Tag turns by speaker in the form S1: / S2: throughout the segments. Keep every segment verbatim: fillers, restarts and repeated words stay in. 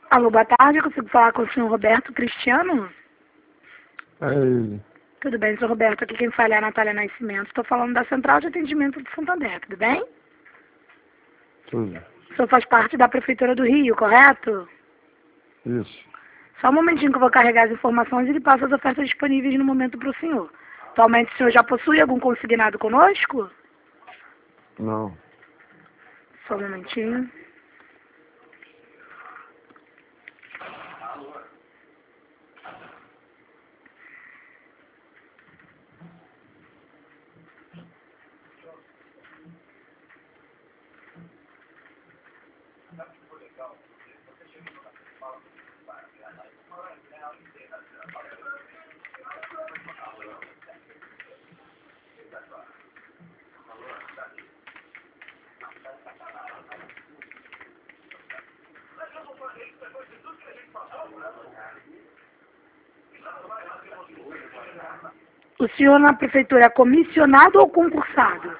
S1: Alô, boa tarde, eu consigo falar com o senhor Roberto Cristiano?
S2: É ele.
S1: Tudo bem, senhor Roberto, aqui quem fala é a Natália Nascimento. Estou falando da Central de Atendimento de Santander, tudo bem?
S2: Tudo.
S1: O senhor faz parte da Prefeitura do Rio, correto?
S2: Isso.
S1: Só um momentinho que eu vou carregar as informações e ele passa as ofertas disponíveis no momento para o senhor. Atualmente o senhor já possui algum consignado conosco?
S2: Não.
S1: Só um momentinho. O senhor na prefeitura é comissionado ou concursado?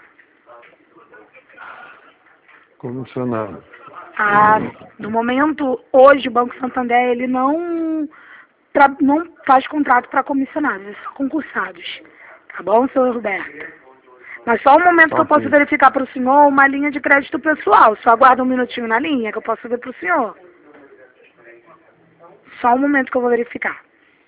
S2: Comissionado.
S1: Ah, no momento, hoje o Banco Santander ele não, tra- não faz contrato para comissionados, é só concursados. Tá bom, senhor Roberto? Mas só um momento que eu posso
S2: Ok.
S1: verificar para o senhor uma linha de crédito pessoal. Só aguarda um minutinho na linha que eu posso ver para o senhor. Só um momento que eu vou verificar.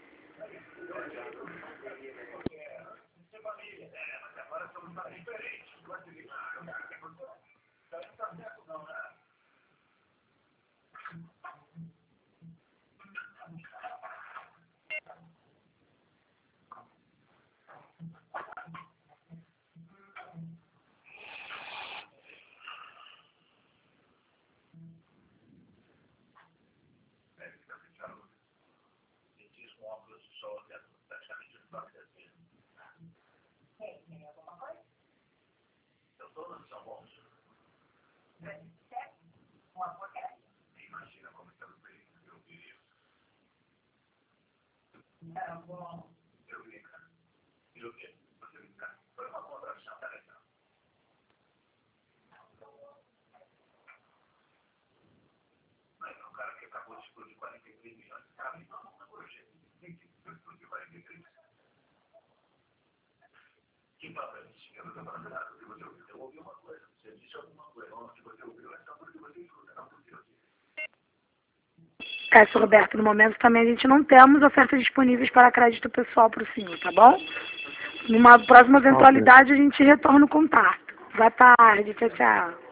S1: É, senhor Roberto, no momento também a gente não temos ofertas disponíveis para crédito pessoal para o senhor, tá bom? Numa próxima eventualidade a gente retorna o contato. Boa tarde, tchau, tchau.